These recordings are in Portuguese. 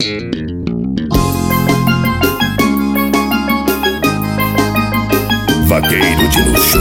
Vaqueiro de luxo.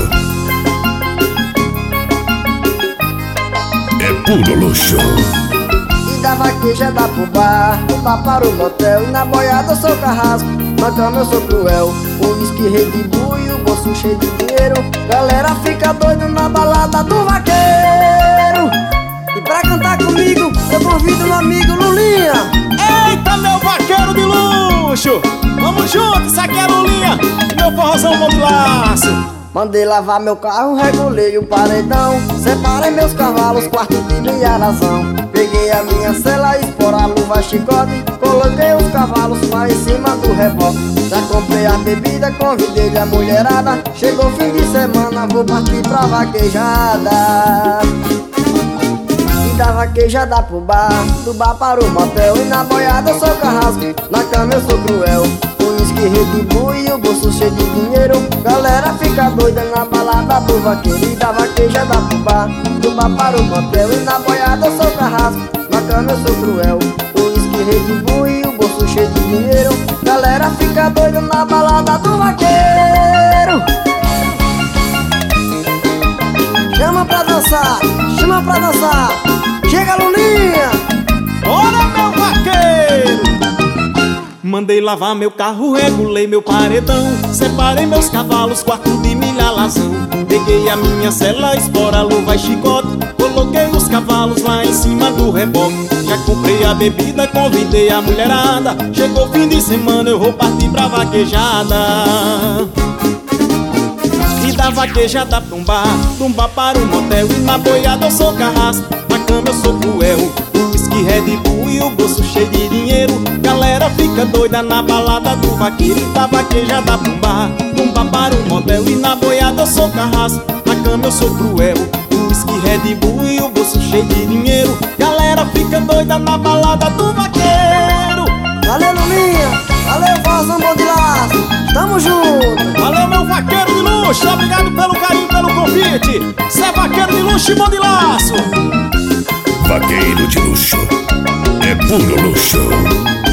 É puro luxo. E da vaqueja dá pro bar, do bar para o motel. E na boiada eu sou carrasco, na cama eu sou cruel. O uísque Red Bull e o bolso cheio de dinheiro. Galera fica doido na balada do vaqueiro. E pra cantar comigo eu convido meu amigo Lulinha. Eita, meu vaqueiro de luxo! Vamos junto, isso aqui é Lulinha, meu forrozão bom de laço. Mandei lavar meu carro, regulei o paredão. Separei meus cavalos, quarto de minha razão. Peguei a minha cela, espora, luva, chicote. Coloquei os cavalos lá em cima do reboque. Já comprei a bebida, convidei a mulherada. Chegou fim de semana, vou partir pra vaquejada. E da vaquejada pro bar, do bar para o motel. E na boiada eu sou carrasco, na cama eu sou cruel. O uísque Red Bull e o bolso cheio de dinheiro. Galera fica doida na balada do vaqueiro. E da vaquejada pro bar, do bar para o motel. E na boiada eu sou carrasco, na cama eu sou cruel. O uísque Red Bull e o bolso cheio de dinheiro. Galera fica doida na balada do vaqueiro. Chama pra dançar, chama pra dançar. Chega, Lulinha! Bora, meu vaqueiro! Mandei lavar meu carro, regulei meu paredão. Separei meus cavalos, quarto de milha alazão. Peguei a minha cela, espora, luva e chicote. Coloquei os cavalos lá em cima do reboque. Já comprei a bebida, convidei a mulherada. Chegou fim de semana, eu vou partir pra vaquejada. E da vaquejada pra um bar para um motel. E na boiada eu sou carrasco, na cama eu sou cruel. O uísque Red Bull e o bolso cheio de dinheiro. Galera fica doida na balada do vaqueiro. E da vaquejada pra um bar para um motel. E na boiada eu sou carrasco, na cama eu sou cruel. O uísque Red Bull e o bolso cheio de dinheiro. Galera fica doida na balada do vaqueiro. Valeu, Lulinha! Valeu, forrozão bom de laço! Tamo junto! Valeu, meu vaqueiro de luxo! Obrigado pelo carinho, pelo convite! Cê é vaqueiro de luxo e bom de laço! Vaqueiro de luxo. É puro luxo.